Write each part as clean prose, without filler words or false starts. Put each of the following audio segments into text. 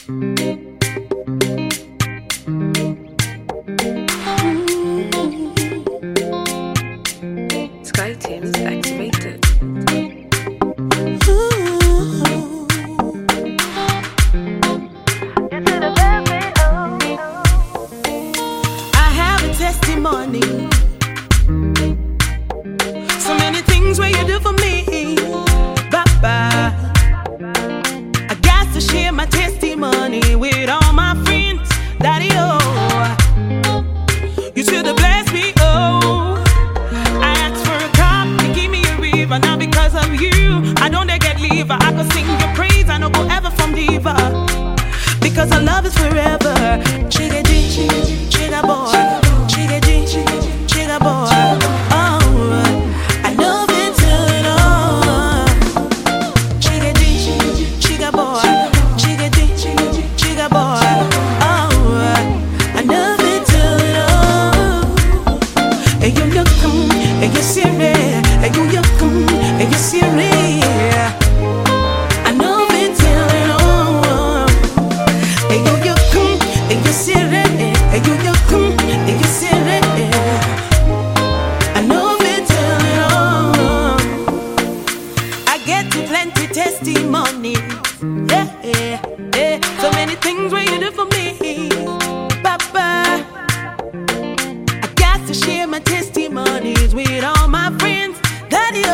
Sky Teams activated. I have a testimony. So many things where you do for me, Baba. I got to share my testimony with all my friends, Daddy. Oh, you should have blessed me. Oh, I asked for a cup, you give me a river. Now because of you, I don't get liver. I could sing your praise, I don't go ever from diva. Because our love is forever. Chigga G, chigga boy, chigga G, chigga boy. Oh, I love it till it all. Chigga G, chigga boy, chigga G, chigga boy. Oh, I love it till it all. Hey you come, hey you serious, hey you come, hey you serious. I love it till it all. Hey you come, hey you serious, hey you come, hey you serious. I love it till it all. I get to plenty testimony. Yeah, yeah, yeah. So many things where you do for me, Papa. I got to share my testimonies with all my friends. Daddy,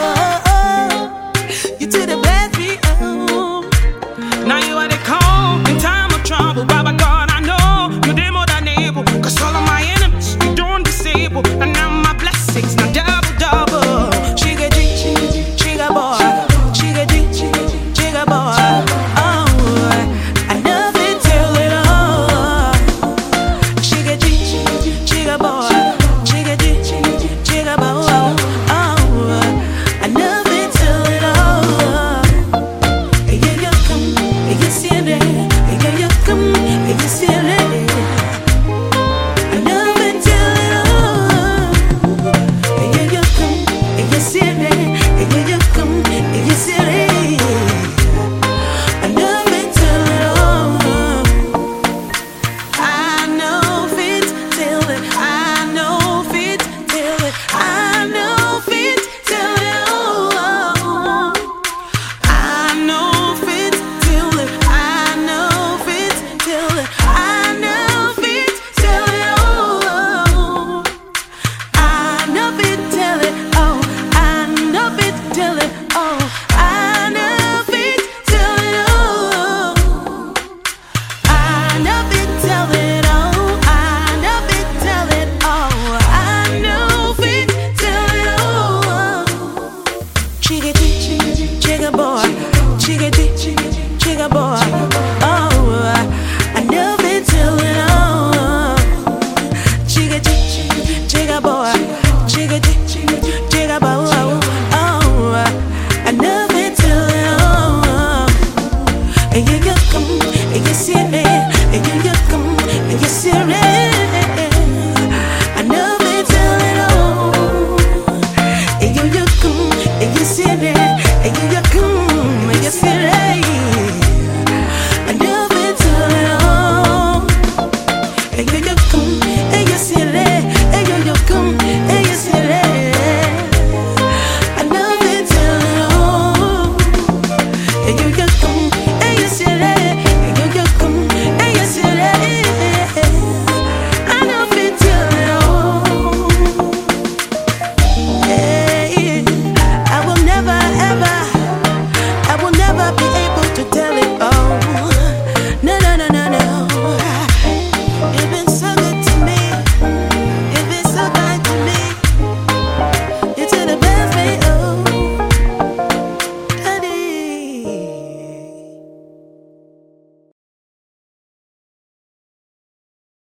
you to the bless me. Oh, now you are the call in time of trouble. Baba God, I know you did more than able. Cause all of my enemies, you don't disable. And now my blessings, now double, double. Chigga G, chigga boy, chigga G, chigga boy. Oh, I love it till it all. Chigga G, chigga boy, chigga G, chigga boy. Oh, I love it till it all. Hey, you come, hey, you see it. Hey, you come, hey, you see it. I love it till it all. Hey, you come, hey, you see it. Hey, you come, hey, you see it. I love it till it all. I know fit till it. I know fit till it. I know fit till it all. I know fit till it. I know fit till it. I know fit till it all. I know fit till it. Oh, I know fit till it. Oh, I know fit till it all. I know fit till it. Oh, I know fit till it. Oh, I know fit till it all. Chigga G, chigga boy, chigga G, chigga boy. Oh, I love it till it all. Chigga G, chigga boy, chigga G, chigga boy. Oh, I love it till it all. Hey you come, hey you see it, hey you come, hey you see it.